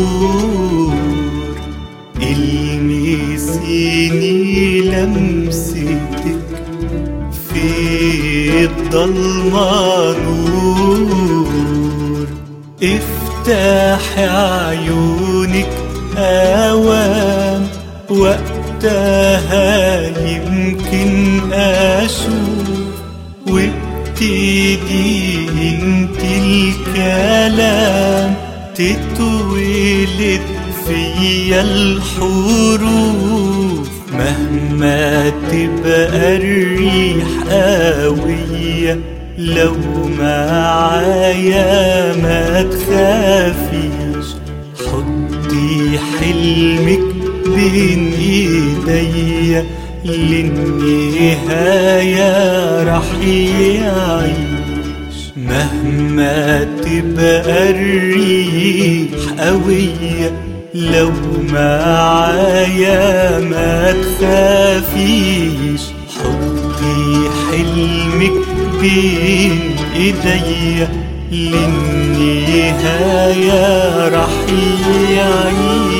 المسيني لمستك في الضلمة نور، افتحي عيونك أوام وقتها يمكن أشوف، وابتدي انت الكلام تتولد فيا الحروف. مهما تبقى الريح قوية لو معايا ما تخافيش، حطي حلمك بين ايديا للنهاية رح يعيش. مهما تبقى الريح قوية لو معايا ما تخافيش، حطي حلمك بين ايديا للنهاية رح يعيش.